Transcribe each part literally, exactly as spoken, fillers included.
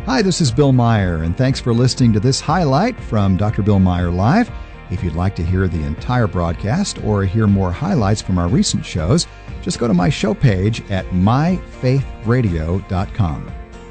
Hi, this is Bill Meyer, and thanks for listening to this highlight from Doctor Bill Meyer Live. If you'd like to hear the entire broadcast or hear more highlights from our recent shows, just go to my show page at my faith radio dot com.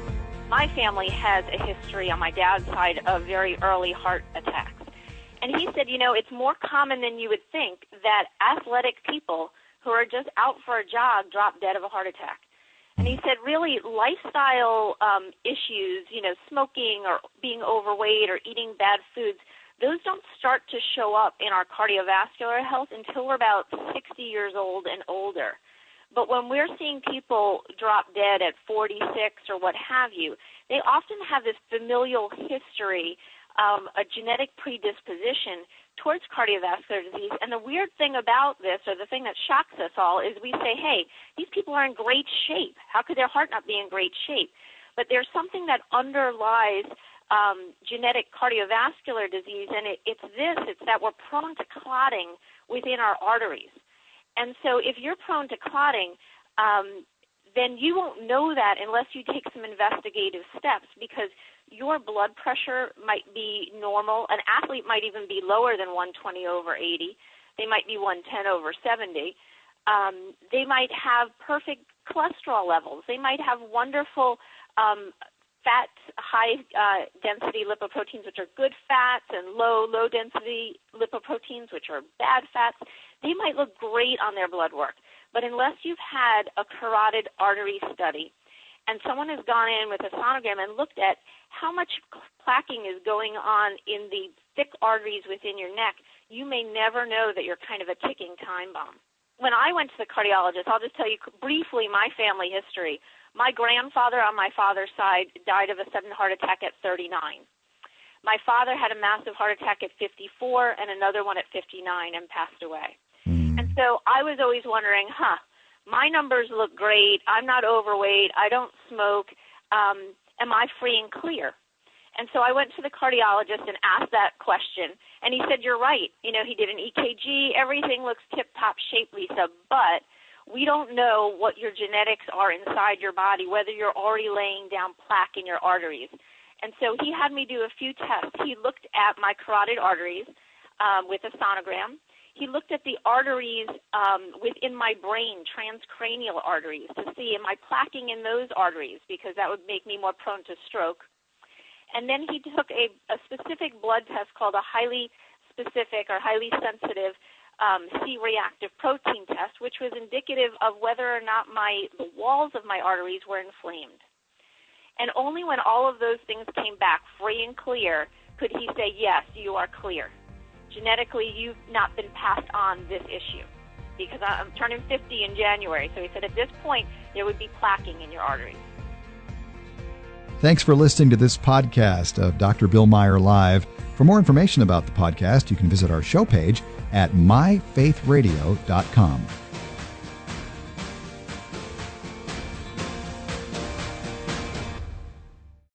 My family has a history on my dad's side of very early heart attacks. And he said, you know, it's more common than you would think that athletic people who are just out for a jog drop dead of a heart attack. And he said, really, lifestyle um, issues, you know, smoking or being overweight or eating bad foods, those don't start to show up in our cardiovascular health until we're about sixty years old and older. But when we're seeing people drop dead at forty-six or what have you, they often have this familial history, um, a genetic predisposition towards cardiovascular disease. And the weird thing about this, or the thing that shocks us all, is we say, hey, these people are in great shape. How could their heart not be in great shape? But there's something that underlies um, genetic cardiovascular disease, and it, it's this, it's that we're prone to clotting within our arteries. And so if you're prone to clotting, um, then you won't know that unless you take some investigative steps, because your blood pressure might be normal. An athlete might even be lower than one twenty over eighty. They might be one ten over seventy. Um, they might have perfect cholesterol levels. They might have wonderful um, fat, high-density uh, lipoproteins, which are good fats, and low, low-density lipoproteins, which are bad fats. They might look great on their blood work. But unless you've had a carotid artery study and someone has gone in with a sonogram and looked at how much plaquing is going on in the thick arteries within your neck, you may never know that you're kind of a ticking time bomb. When I went to the cardiologist, I'll just tell you briefly my family history. My grandfather on my father's side died of a sudden heart attack at thirty-nine. My father had a massive heart attack at fifty-four and another one at fifty-nine and passed away. Mm. And so I was always wondering, huh, my numbers look great. I'm not overweight. I don't smoke. Um, am I free and clear? And so I went to the cardiologist and asked that question, and he said, you're right. You know, he did an E K G. Everything looks tip-top shape, Lisa, but we don't know what your genetics are inside your body, whether you're already laying down plaque in your arteries. And so he had me do a few tests. He looked at my carotid arteries um, with a sonogram. He looked at the arteries um, within my brain, transcranial arteries, to see am I plaquing in those arteries, because that would make me more prone to stroke. And then he took a, a specific blood test called a highly specific or highly sensitive um, C-reactive protein test, which was indicative of whether or not my the walls of my arteries were inflamed. And only when all of those things came back free and clear could he say, yes, you are clear. Genetically, you've not been passed on this issue, because I'm turning fifty in January. So he said at this point, there would be plaquing in your arteries. Thanks for listening to this podcast of Doctor Bill Meyer Live. For more information about the podcast, you can visit our show page at my faith radio dot com.